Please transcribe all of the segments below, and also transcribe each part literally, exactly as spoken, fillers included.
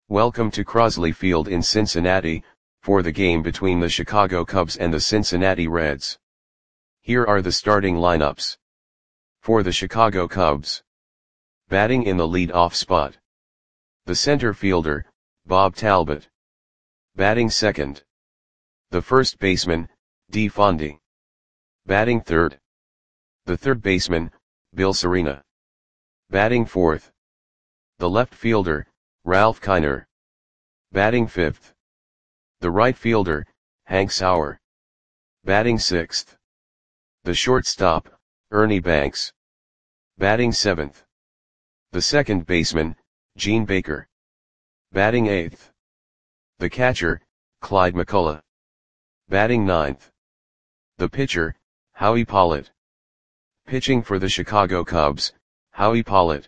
Welcome to Crosley Field in Cincinnati, for the game between the Chicago Cubs and the Cincinnati Reds. Here are the starting lineups. For the Chicago Cubs. Batting in the lead-off spot. The center fielder, Bob Talbot. Batting second. The first baseman, Dee Fondy. Batting third. The third baseman, Bill Cerina. Batting fourth. The left fielder, Ralph Kiner. Batting fifth. The right fielder, Hank Sauer. Batting sixth. The shortstop, Ernie Banks. Batting seventh. The second baseman, Gene Baker. Batting eighth. The catcher, Clyde McCullough. Batting ninth. The pitcher, Howie Pollitt. Pitching for the Chicago Cubs, Howie Pollitt.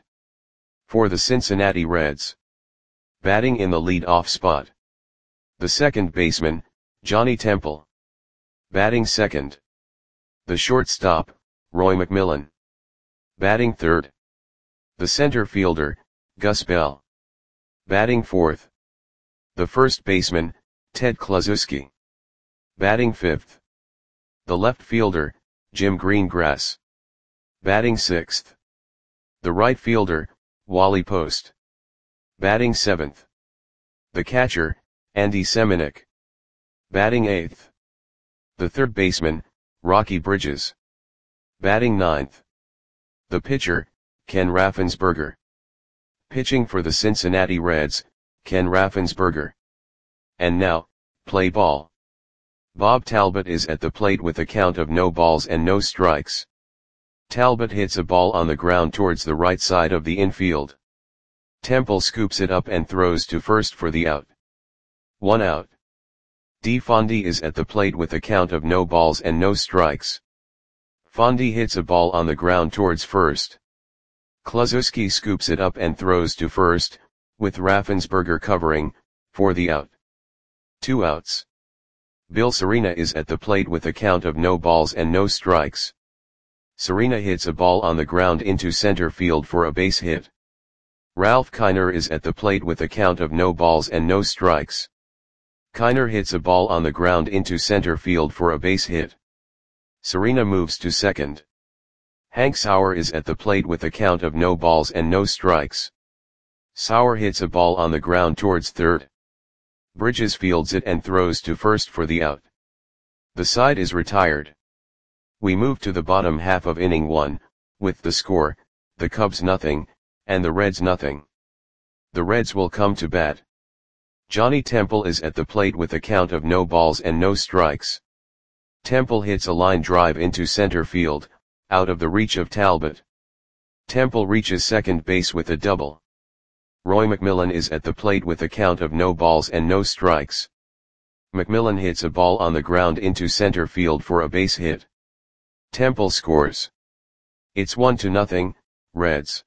For the Cincinnati Reds. Batting in the lead-off spot. The second baseman, Johnny Temple. Batting second. The shortstop, Roy McMillan. Batting third. The center fielder, Gus Bell. Batting fourth. The first baseman, Ted Kluszewski. Batting fifth. The left fielder, Jim Greengrass. Batting sixth. The right fielder, Wally Post. Batting seventh. The catcher, Andy Semenuk. Batting eighth. The third baseman, Rocky Bridges. Batting ninth. The pitcher, Ken Raffensperger. Pitching for the Cincinnati Reds, Ken Raffensperger. And now, play ball. Bob Talbot is at the plate with a count of no balls and no strikes. Talbot hits a ball on the ground towards the right side of the infield. Temple scoops it up and throws to first for the out. One out. Dee Fondy is at the plate with a count of no balls and no strikes. Fondy hits a ball on the ground towards first. Kluszewski scoops it up and throws to first, with Raffensperger covering, for the out. Two outs. Bill Cerina is at the plate with a count of no balls and no strikes. Cerina hits a ball on the ground into center field for a base hit. Ralph Kiner is at the plate with a count of no balls and no strikes. Kiner hits a ball on the ground into center field for a base hit. Cerina moves to second. Hank Sauer is at the plate with a count of no balls and no strikes. Sauer hits a ball on the ground towards third. Bridges fields it and throws to first for the out. The side is retired. We move to the bottom half of inning one, with the score, the Cubs nothing, and the Reds nothing. The Reds will come to bat. Johnny Temple is at the plate with a count of no balls and no strikes. Temple hits a line drive into center field, out of the reach of Talbot. Temple reaches second base with a double. Roy McMillan is at the plate with a count of no balls and no strikes. McMillan hits a ball on the ground into center field for a base hit. Temple scores. It's one to nothing, Reds.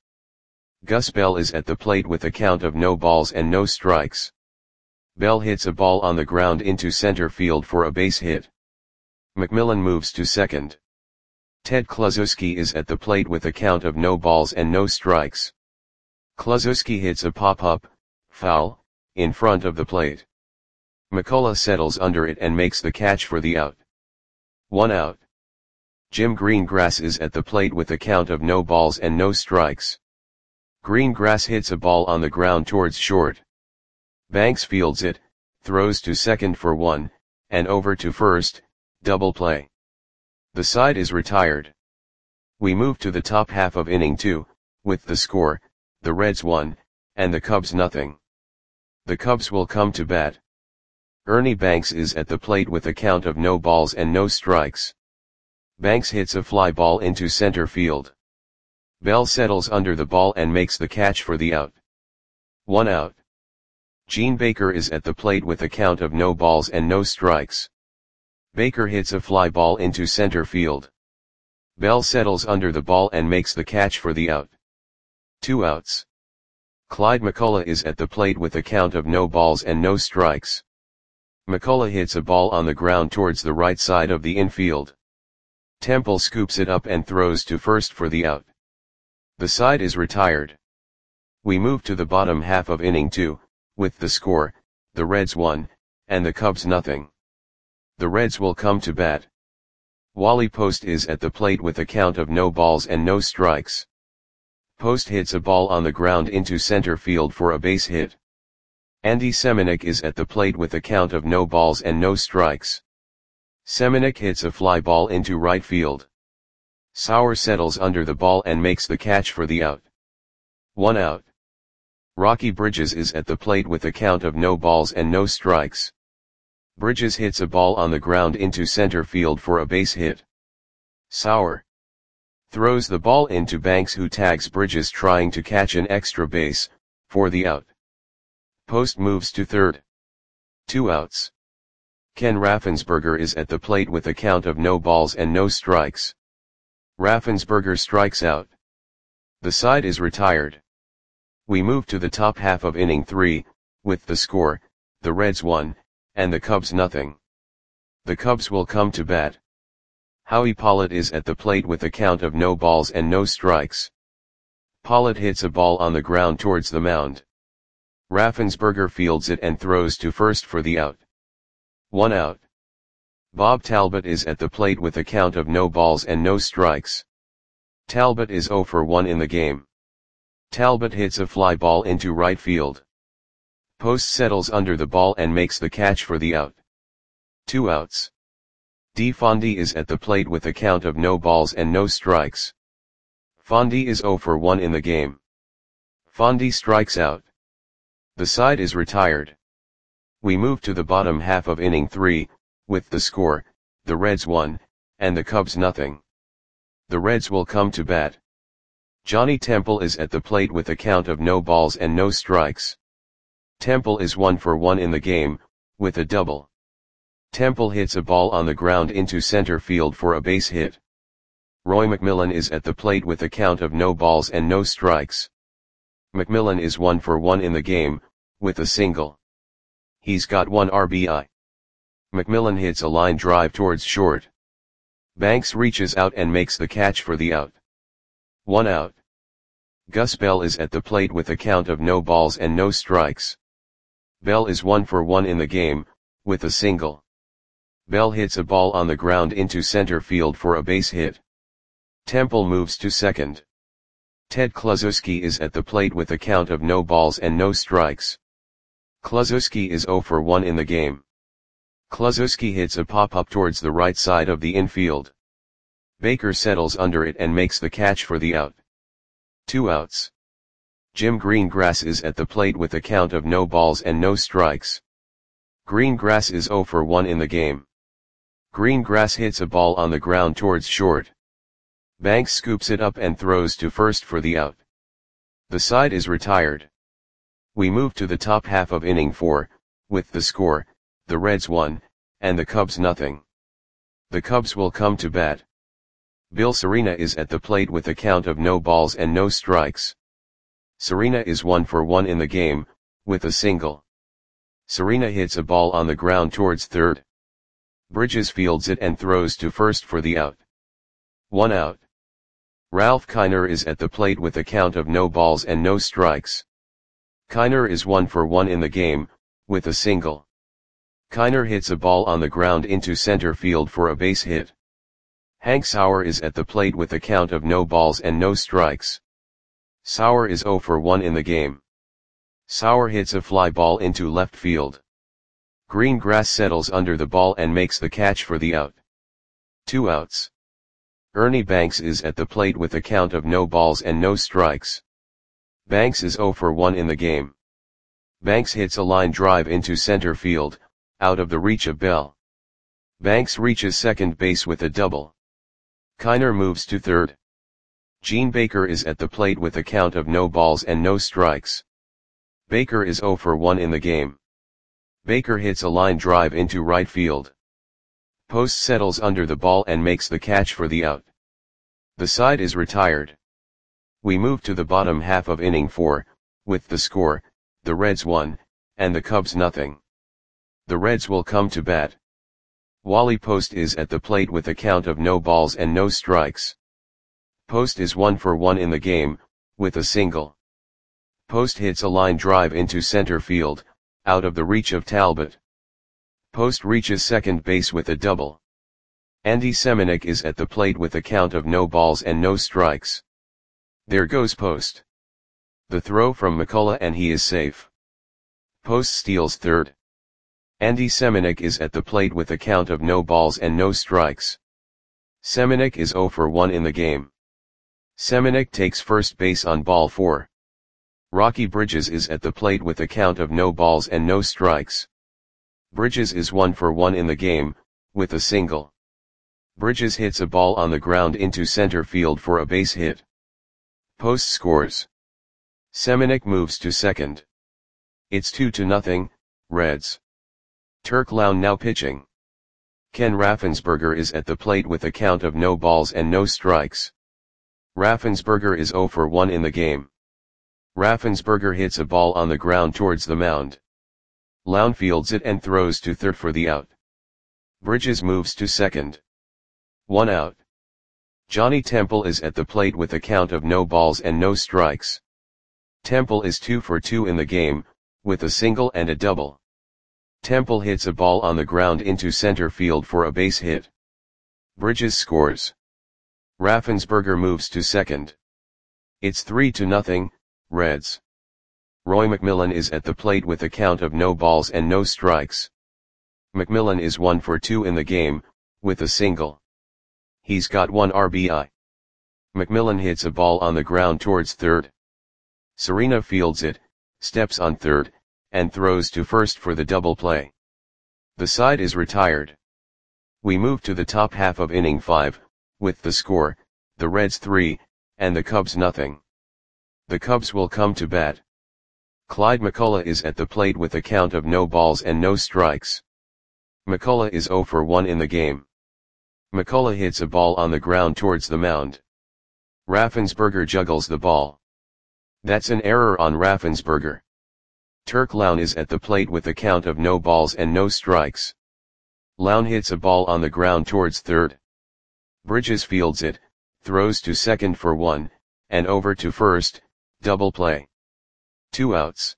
Gus Bell is at the plate with a count of no balls and no strikes. Bell hits a ball on the ground into center field for a base hit. McMillan moves to second. Ted Kluszewski is at the plate with a count of no balls and no strikes. Kluszewski hits a pop-up, foul, in front of the plate. McCullough settles under it and makes the catch for the out. One out. Jim Greengrass is at the plate with a count of no balls and no strikes. Greengrass hits a ball on the ground towards short. Banks fields it, throws to second for one, and over to first, double play. The side is retired. We move to the top half of inning two, with the score, the Reds one, and the Cubs nothing. The Cubs will come to bat. Ernie Banks is at the plate with a count of no balls and no strikes. Banks hits a fly ball into center field. Bell settles under the ball and makes the catch for the out. One out. Gene Baker is at the plate with a count of no balls and no strikes. Baker hits a fly ball into center field. Bell settles under the ball and makes the catch for the out. Two outs. Clyde McCullough is at the plate with a count of no balls and no strikes. McCullough hits a ball on the ground towards the right side of the infield. Temple scoops it up and throws to first for the out. The side is retired. We move to the bottom half of inning two, with the score, the Reds one, and the Cubs nothing. The Reds will come to bat. Wally Post is at the plate with a count of no balls and no strikes. Post hits a ball on the ground into center field for a base hit. Andy Semenuk is at the plate with a count of no balls and no strikes. Semenuk hits a fly ball into right field. Sauer settles under the ball and makes the catch for the out. One out. Rocky Bridges is at the plate with a count of no balls and no strikes. Bridges hits a ball on the ground into center field for a base hit. Sauer throws the ball into Banks, who tags Bridges trying to catch an extra base, for the out. Post moves to third. Two outs. Ken Raffensperger is at the plate with a count of no balls and no strikes. Raffensperger strikes out. The side is retired. We move to the top half of inning three, with the score, the Reds one, and the Cubs nothing. The Cubs will come to bat. Howie Pollitt is at the plate with a count of no balls and no strikes. Pollitt hits a ball on the ground towards the mound. Raffensperger fields it and throws to first for the out. One out. Bob Talbot is at the plate with a count of no balls and no strikes. Talbot is oh for one in the game. Talbot hits a fly ball into right field. Post settles under the ball and makes the catch for the out. Two outs. D. Fondy is at the plate with a count of no balls and no strikes. Fondy is oh for one in the game. Fondy strikes out. The side is retired. We move to the bottom half of inning three, with the score, the Reds one, and the Cubs nothing. The Reds will come to bat. Johnny Temple is at the plate with a count of no balls and no strikes. Temple is one for one in the game, with a double. Temple hits a ball on the ground into center field for a base hit. Roy McMillan is at the plate with a count of no balls and no strikes. McMillan is one for one in the game, with a single. He's got one R B I. McMillan hits a line drive towards short. Banks reaches out and makes the catch for the out. One out. Gus Bell is at the plate with a count of no balls and no strikes. Bell is one for one in the game, with a single. Bell hits a ball on the ground into center field for a base hit. Temple moves to second. Ted Kluszewski is at the plate with a count of no balls and no strikes. Kluszewski is oh for one in the game. Kluszewski hits a pop-up towards the right side of the infield. Baker settles under it and makes the catch for the out. Two outs. Jim Greengrass is at the plate with a count of no balls and no strikes. Greengrass is oh for one in the game. Greengrass hits a ball on the ground towards short. Banks scoops it up and throws to first for the out. The side is retired. We move to the top half of inning four, with the score, the Reds one, and the Cubs nothing. The Cubs will come to bat. Bill Serena is at the plate with a count of no balls and no strikes. Serena is one for one in the game, with a single. Serena hits a ball on the ground towards third. Bridges fields it and throws to first for the out. One out. Ralph Kiner is at the plate with a count of no balls and no strikes. Kiner is one for one in the game, with a single. Kiner hits a ball on the ground into center field for a base hit. Hank Sauer is at the plate with a count of no balls and no strikes. Sauer is oh for one in the game. Sauer hits a fly ball into left field. Greengrass settles under the ball and makes the catch for the out. Two outs. Ernie Banks is at the plate with a count of no balls and no strikes. Banks is oh for one in the game. Banks hits a line drive into center field, out of the reach of Bell. Banks reaches second base with a double. Kiner moves to third. Gene Baker is at the plate with a count of no balls and no strikes. Baker is oh for one in the game. Baker hits a line drive into right field. Post settles under the ball and makes the catch for the out. The side is retired. We move to the bottom half of inning four, with the score, the Reds one, and the Cubs nothing. The Reds will come to bat. Wally Post is at the plate with a count of no balls and no strikes. Post is one for one in the game, with a single. Post hits a line drive into center field, out of the reach of Talbot. Post reaches second base with a double. Andy Semenuk is at the plate with a count of no balls and no strikes. There goes Post. The throw from McCullough and he is safe. Post steals third. Andy Semenuk is at the plate with a count of no balls and no strikes. Semenuk is zero for one in the game. Semenuk takes first base on ball four. Rocky Bridges is at the plate with a count of no balls and no strikes. Bridges is one for one in the game, with a single. Bridges hits a ball on the ground into center field for a base hit. Post scores. Semenuk moves to second. It's two to nothing, Reds. Turk Lown now pitching. Ken Raffensperger is at the plate with a count of no balls and no strikes. Raffensperger is zero for one in the game. Raffensperger hits a ball on the ground towards the mound. Lown fields it and throws to third for the out. Bridges moves to second. One out. Johnny Temple is at the plate with a count of no balls and no strikes. Temple is two for two in the game, with a single and a double. Temple hits a ball on the ground into center field for a base hit. Bridges scores. Raffensperger moves to second. It's three to nothing, Reds. Roy McMillan is at the plate with a count of no balls and no strikes. McMillan is one for two in the game, with a single. He's got one R B I. McMillan hits a ball on the ground towards third. Serena fields it, steps on third, and throws to first for the double play. The side is retired. We move to the top half of inning five, with the score, the Reds three, and the Cubs nothing. The Cubs will come to bat. Clyde McCullough is at the plate with a count of no balls and no strikes. McCullough is zero for one in the game. McCullough hits a ball on the ground towards the mound. Raffensperger juggles the ball. That's an error on Raffensperger. Turk Lown is at the plate with a count of no balls and no strikes. Lown hits a ball on the ground towards third. Bridges fields it, throws to second for one, and over to first, double play. Two outs.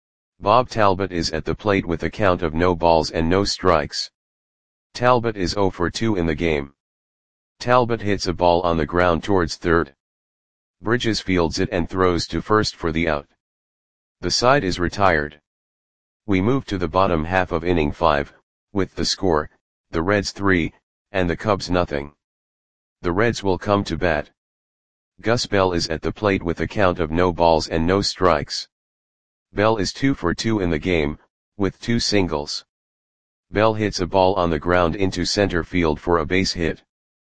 Bob Talbot is at the plate with a count of no balls and no strikes. Talbot is zero for two in the game. Talbot hits a ball on the ground towards third. Bridges fields it and throws to first for the out. The side is retired. We move to the bottom half of inning five, with the score, the Reds three, and the Cubs nothing. The Reds will come to bat. Gus Bell is at the plate with a count of no balls and no strikes. Bell is two for two in the game, with two singles. Bell hits a ball on the ground into center field for a base hit.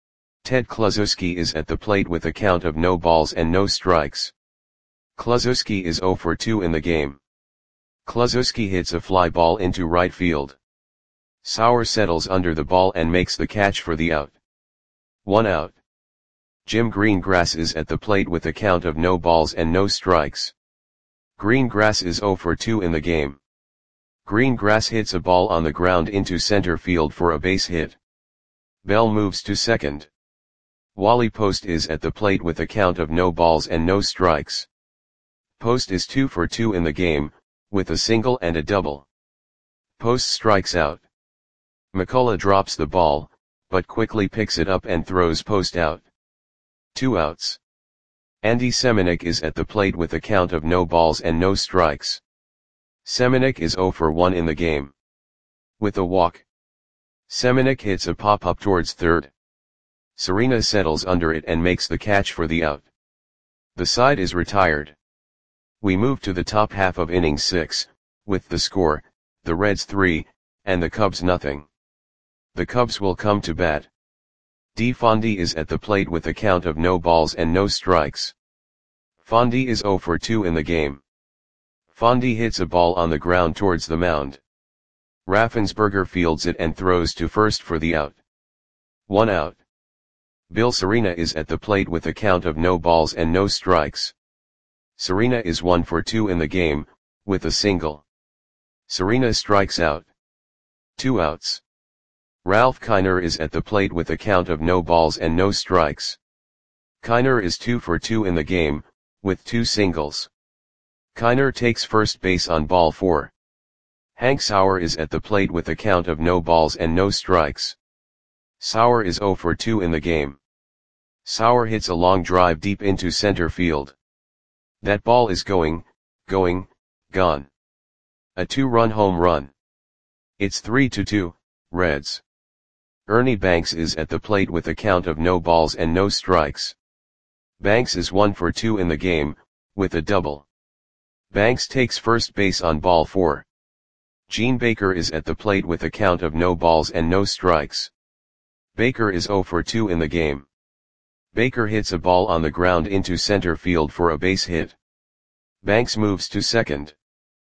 Ted Kluszewski is at the plate with a count of no balls and no strikes. Kluszewski is zero for two in the game. Kluszewski hits a fly ball into right field. Sauer settles under the ball and makes the catch for the out. One out. Jim Greengrass is at the plate with a count of no balls and no strikes. Greengrass is zero for two in the game. Greengrass hits a ball on the ground into center field for a base hit. Bell moves to second. Wally Post is at the plate with a count of no balls and no strikes. Post is two for two in the game, with a single and a double. Post strikes out. McCullough drops the ball, but quickly picks it up and throws Post out. Two outs. Andy Semenuk is at the plate with a count of no balls and no strikes. Semenuk is zero for one in the game. With a walk. Semenuk hits a pop-up towards third. Serena settles under it and makes the catch for the out. The side is retired. We move to the top half of inning six, with the score, the Reds three, and the Cubs nothing. The Cubs will come to bat. D. Fondy is at the plate with a count of no balls and no strikes. Fondy is zero for two in the game. Fondy hits a ball on the ground towards the mound. Raffensperger fields it and throws to first for the out. One out. Bill Serena is at the plate with a count of no balls and no strikes. Serena is one for two in the game, with a single. Serena strikes out. Two outs. Ralph Kiner is at the plate with a count of no balls and no strikes. Kiner is two for two in the game, with two singles. Kiner takes first base on ball four. Hank Sauer is at the plate with a count of no balls and no strikes. Sauer is zero for two in the game. Sauer hits a long drive deep into center field. That ball is going, going, gone. A two-run home run. It's three to two, Reds. Ernie Banks is at the plate with a count of no balls and no strikes. Banks is one for two in the game, with a double. Banks takes first base on ball four. Gene Baker is at the plate with a count of no balls and no strikes. Baker is zero for two in the game. Baker hits a ball on the ground into center field for a base hit. Banks moves to second.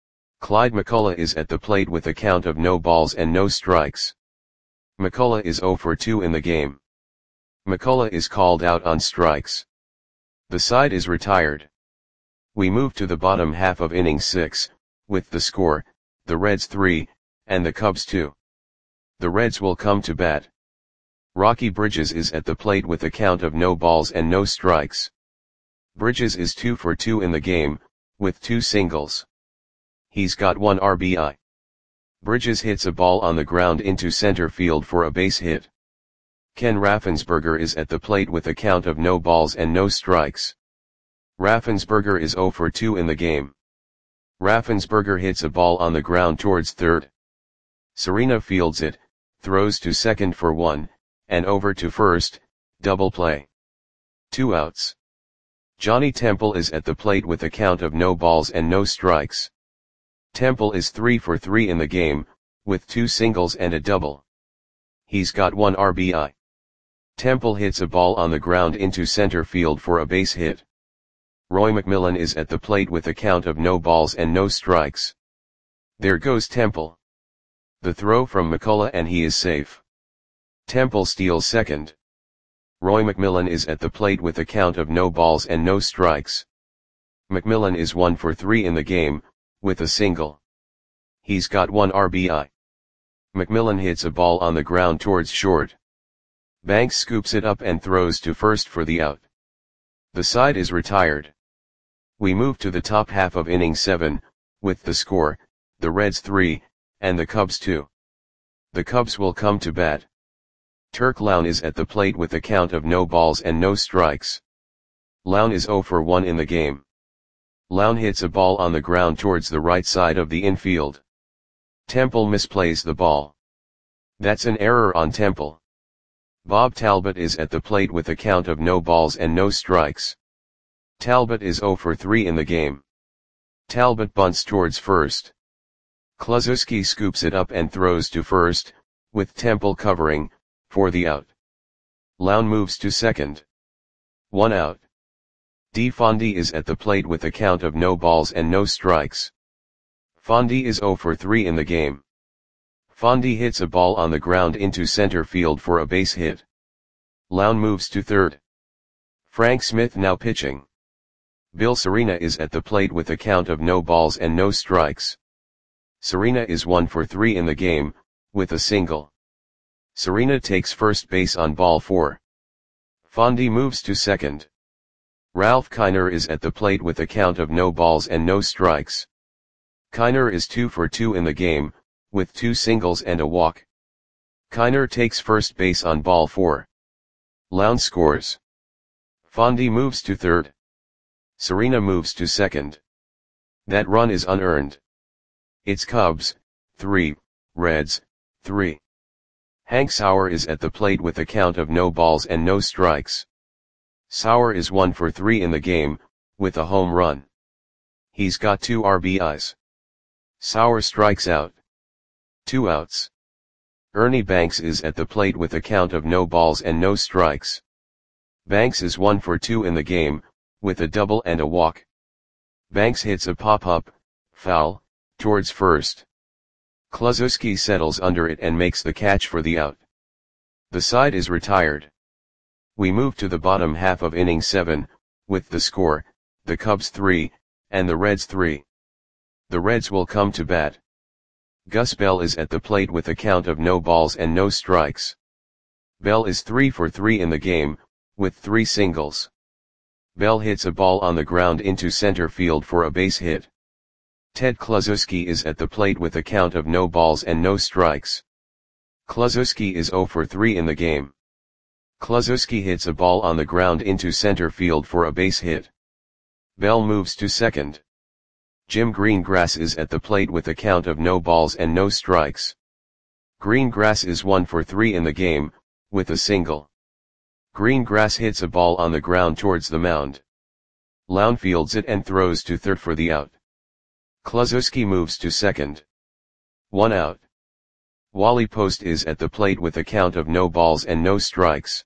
Clyde McCullough is at the plate with a count of no balls and no strikes. McCullough is zero for two in the game. McCullough is called out on strikes. The side is retired. We move to the bottom half of inning six, with the score, the Reds three, and the Cubs two. The Reds will come to bat. Rocky Bridges is at the plate with a count of no balls and no strikes. Bridges is two for two in the game, with two singles. He's got one R B I. Bridges hits a ball on the ground into center field for a base hit. Ken Raffensperger is at the plate with a count of no balls and no strikes. Raffensperger is zero for two in the game. Raffensperger hits a ball on the ground towards third. Serena fields it, throws to second for one, and over to first, double play. Two outs. Johnny Temple is at the plate with a count of no balls and no strikes. Temple is three for three in the game, with two singles and a double. He's got one R B I. Temple hits a ball on the ground into center field for a base hit. Roy McMillan is at the plate with a count of no balls and no strikes. There goes Temple. The throw from McCullough and he is safe. Temple steals second. Roy McMillan is at the plate with a count of no balls and no strikes. McMillan is one for three in the game, with a single. He's got one R B I. McMillan hits a ball on the ground towards short. Banks scoops it up and throws to first for the out. The side is retired. We move to the top half of inning seven, with the score, the Reds three, and the Cubs two. The Cubs will come to bat. Turk Lown is at the plate with a count of no balls and no strikes. Lown is zero for one in the game. Lown hits a ball on the ground towards the right side of the infield. Temple misplays the ball. That's an error on Temple. Bob Talbot is at the plate with a count of no balls and no strikes. Talbot is zero for three in the game. Talbot bunts towards first. Kluszewski scoops it up and throws to first, with Temple covering, for the out. Lown moves to second. One out. D. Fondy is at the plate with a count of no balls and no strikes. Fondy is zero for three in the game. Fondy hits a ball on the ground into center field for a base hit. Lown moves to third. Frank Smith now pitching. Bill Serena is at the plate with a count of no balls and no strikes. Serena is one for three in the game, with a single. Serena takes first base on ball four. Fondy moves to second. Ralph Kiner is at the plate with a count of no balls and no strikes. Kiner is two for two in the game, with two singles and a walk. Kiner takes first base on ball four. Lown scores. Fondy moves to third. Serena moves to second. That run is unearned. It's Cubs, three, Reds, three. Hank Sauer is at the plate with a count of no balls and no strikes. Sauer is one for three in the game, with a home run. He's got two R B Is. Sauer strikes out. Two outs. Ernie Banks is at the plate with a count of no balls and no strikes. Banks is one for two in the game, with a double and a walk. Banks hits a pop-up, foul, towards first. Kluszewski settles under it and makes the catch for the out. The side is retired. We move to the bottom half of inning seven, with the score, the Cubs three, and the Reds three. The Reds will come to bat. Gus Bell is at the plate with a count of no balls and no strikes. Bell is three for three in the game, with three singles. Bell hits a ball on the ground into center field for a base hit. Ted Kluszewski is at the plate with a count of no balls and no strikes. Kluszewski is zero for three in the game. Kluszewski hits a ball on the ground into center field for a base hit. Bell moves to second. Jim Greengrass is at the plate with a count of no balls and no strikes. Greengrass is one for three in the game, with a single. Greengrass hits a ball on the ground towards the mound. Lown fields it and throws to third for the out. Kluszewski moves to second. One out. Wally Post is at the plate with a count of no balls and no strikes.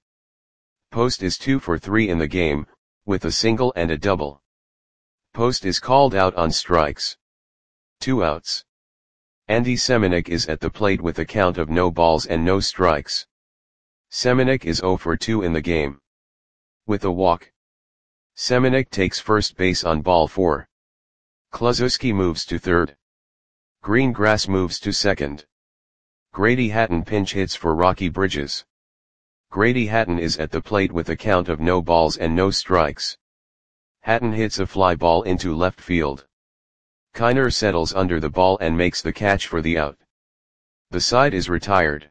Post is two for three in the game, with a single and a double. Post is called out on strikes. Two outs. Andy Semenuk is at the plate with a count of no balls and no strikes. Semenuk is zero for two in the game. With a walk. Semenuk takes first base on ball four. Kluszewski moves to third. Greengrass moves to second. Grady Hatton pinch hits for Rocky Bridges. Grady Hatton is at the plate with a count of no balls and no strikes. Hatton hits a fly ball into left field. Kiner settles under the ball and makes the catch for the out. The side is retired.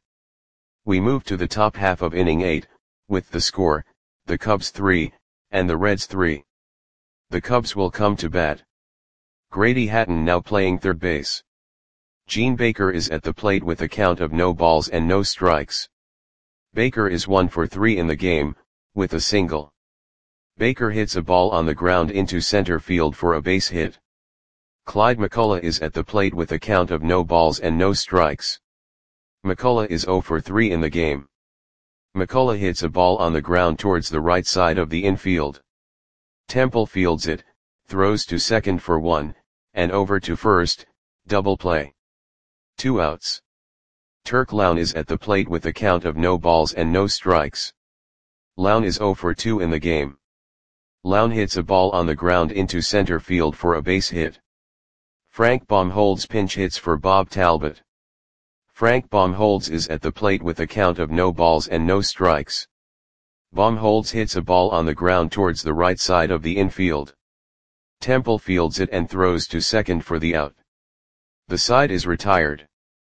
We move to the top half of inning eight, with the score, the Cubs three, and the Reds three. The Cubs will come to bat. Grady Hatton now playing third base. Gene Baker is at the plate with a count of no balls and no strikes. Baker is one for three in the game, with a single. Baker hits a ball on the ground into center field for a base hit. Clyde McCullough is at the plate with a count of no balls and no strikes. McCullough is zero for three in the game. McCullough hits a ball on the ground towards the right side of the infield. Temple fields it, throws to second for one, and over to first, double play. Two outs. Turk Lown is at the plate with a count of no balls and no strikes. Lown is zero for two in the game. Lown hits a ball on the ground into center field for a base hit. Frank Baumholtz pinch hits for Bob Talbot. Frank Baumholtz is at the plate with a count of no balls and no strikes. Baumholtz hits a ball on the ground towards the right side of the infield. Temple fields it and throws to second for the out. The side is retired.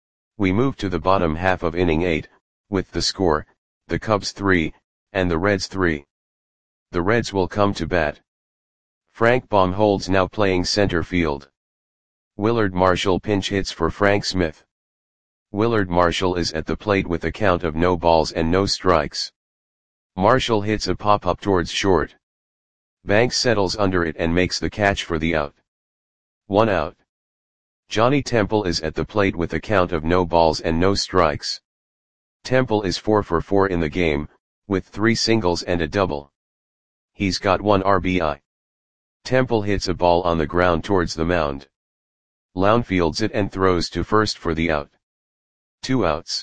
We move to the bottom half of inning eight, with the score, the Cubs three, and the Reds three. The Reds will come to bat. Frank Baumholtz now playing center field. Willard Marshall pinch hits for Frank Smith. Willard Marshall is at the plate with a count of no balls and no strikes. Marshall hits a pop-up towards short. Banks settles under it and makes the catch for the out. One out. Johnny Temple is at the plate with a count of no balls and no strikes. Temple is four for four in the game, with three singles and a double. He's got one R B I. Temple hits a ball on the ground towards the mound. Lown fields it and throws to first for the out. Two outs.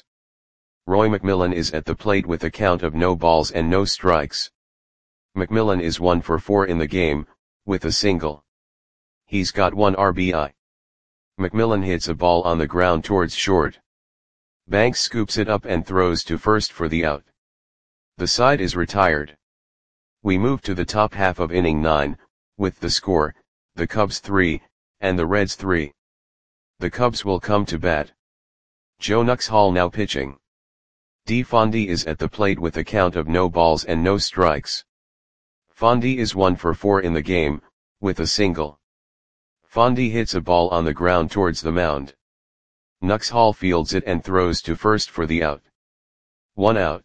Roy McMillan is at the plate with a count of no balls and no strikes. McMillan is one for four in the game, with a single. He's got one R B I. McMillan hits a ball on the ground towards short. Banks scoops it up and throws to first for the out. The side is retired. We move to the top half of inning nine, with the score, the Cubs three, and the Reds three. The Cubs will come to bat. Joe Nuxhall now pitching. D. Fondy is at the plate with a count of no balls and no strikes. Fondy is one for four in the game, with a single. Fondy hits a ball on the ground towards the mound. Nuxhall fields it and throws to first for the out. One out.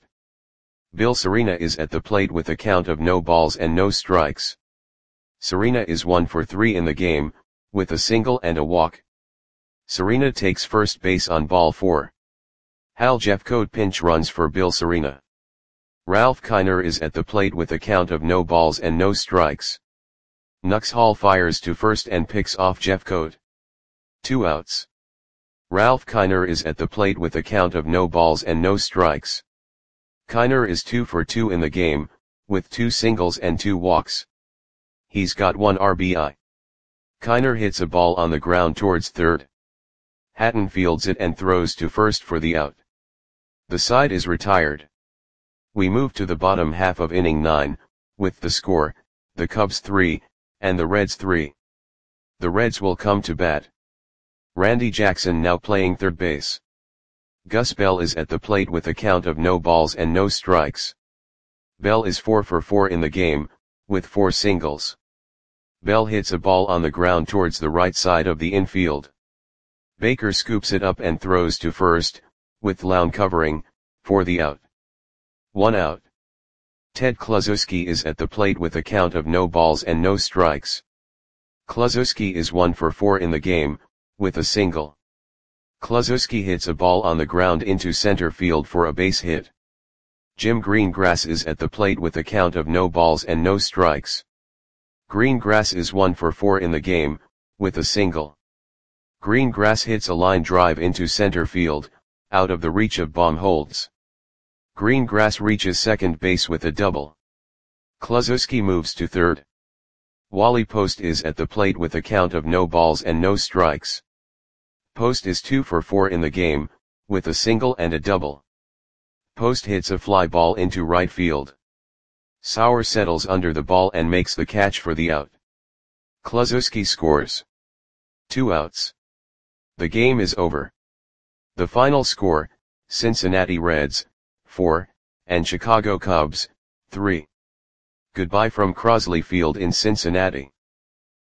Bill Serena is at the plate with a count of no balls and no strikes. Serena is one for three in the game, with a single and a walk. Serena takes first base on ball four. Hal Jeffcoat pinch runs for Bill Serena. Ralph Kiner is at the plate with a count of no balls and no strikes. Nuxhall fires to first and picks off Jeffcoat. Two outs. Ralph Kiner is at the plate with a count of no balls and no strikes. Kiner is two for two in the game, with two singles and two walks. He's got one R B I. Kiner hits a ball on the ground towards third. Hatton fields it and throws to first for the out. The side is retired. We move to the bottom half of inning nine, with the score, the Cubs three, and the Reds three. The Reds will come to bat. Randy Jackson now playing third base. Gus Bell is at the plate with a count of no balls and no strikes. Bell is four for four in the game, with four singles. Bell hits a ball on the ground towards the right side of the infield. Baker scoops it up and throws to first, with Lown covering, for the out. One out. Ted Kluszewski is at the plate with a count of no balls and no strikes. Kluszewski is one for four in the game, with a single. Kluszewski hits a ball on the ground into center field for a base hit. Jim Greengrass is at the plate with a count of no balls and no strikes. Greengrass is one for four in the game, with a single. Greengrass hits a line drive into center field, out of the reach of Baumholtz. Greengrass reaches second base with a double. Kluszewski moves to third. Wally Post is at the plate with a count of no balls and no strikes. Post is two for four in the game, with a single and a double. Post hits a fly ball into right field. Sauer settles under the ball and makes the catch for the out. Kluszewski scores. Two outs. The game is over. The final score, Cincinnati Reds, four, and Chicago Cubs, three. Goodbye from Crosley Field in Cincinnati.